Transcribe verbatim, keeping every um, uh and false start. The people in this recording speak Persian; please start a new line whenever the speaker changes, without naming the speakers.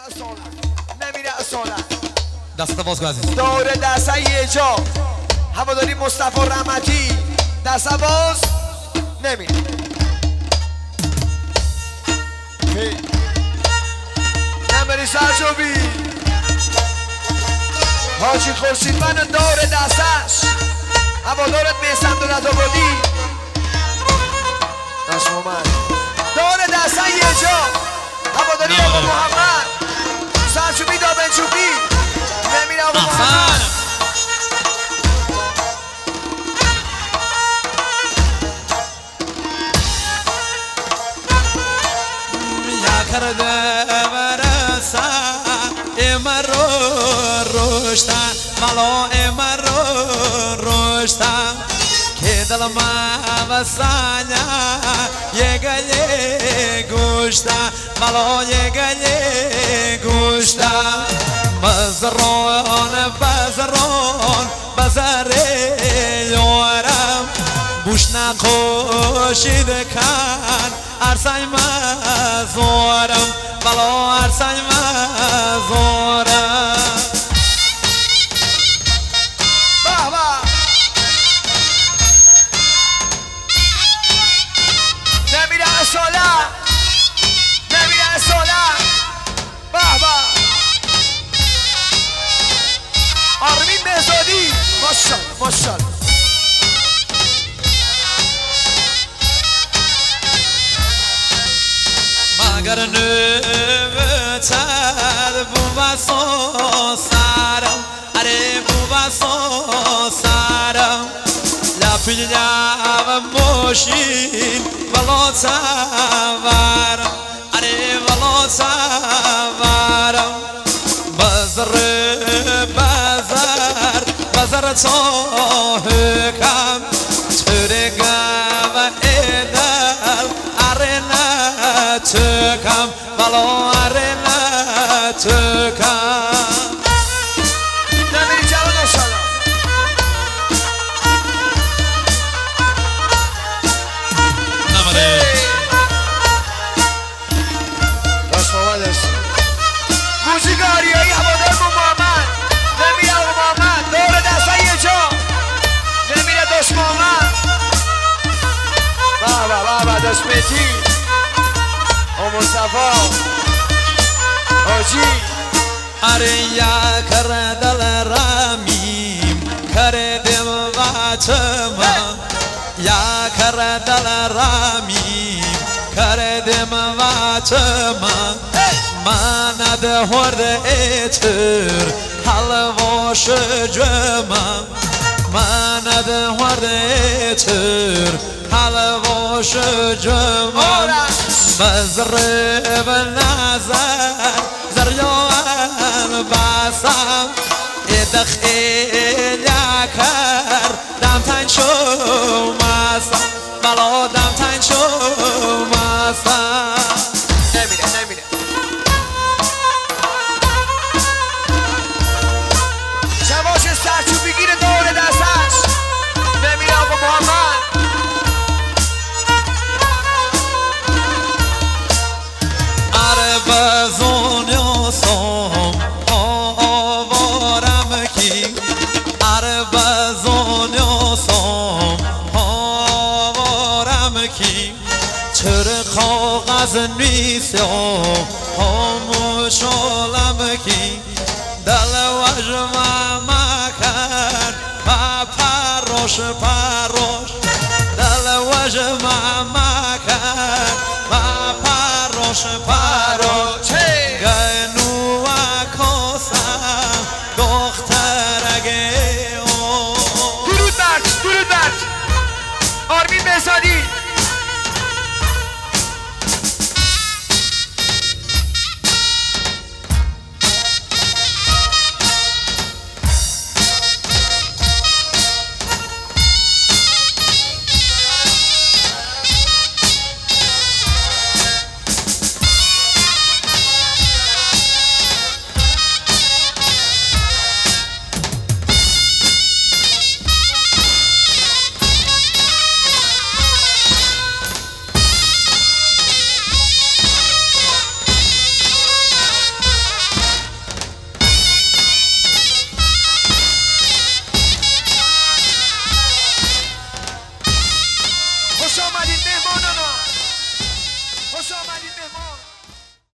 اصالت نمیره اصالت
دست باز کن عزیز
دور دسته یه جا هواداری مصطفی رحمتی دسته باز نمیره نمیری سرچوبی حاجی خورشید من دور دستش هوادارت میسم دولت آبادی دست اومد دور دسته یه جا هواداری آقا محمد سرچوبی دابن چوبی نمیره آقا محمد
کرده برسا امرو روشتا مالو امرو روشتا که دل ما وسانیا یه گلی گوشتا مالو یه گلی گوشتا بزرون بزرون بزره یورم بوش نخوشید کن ارسای مزورم بلو ارسای مزورم
بابا نمیره اصالا نمیره اصالا بابا آرمین بهزادی ماشالله ماشالله
مگر نوتر بوبا سو سرم اره بوبا سو سرم لپیل و موشین ولو تورم اره ولو تورم بزر بزر بزر تو حکم ترگا و ایدل اره تکم ولو ارنا تکم
نمیری جوان اشالا
نمره
راست محمدش موسیقی آریایی هوادار با محمد نمیره آقا محمد دور دسته یه جا نمیره دست محمد بابا بابا دست میتی او مصطفی حاجی
اره یا کردل رامیم کردم واتما یا کردل رامیم کردم واتما من دهورد ایتر حلواش جمع من دهورد ایتر حلواش جمع مزرب نظر زریان باسم ادخیل یکر دم تن شو ماسم بلا دم تن شو ماسم
نمیره نمیره شواش سرچو بگیره دور دستش نمیره آقا محمد
بزونیو سوم آوارم کی اره بزونیو سوم آوارم کی چر کاغذ نیستم هموشالم کی دل وجم مکن و پروش پروش دل وجم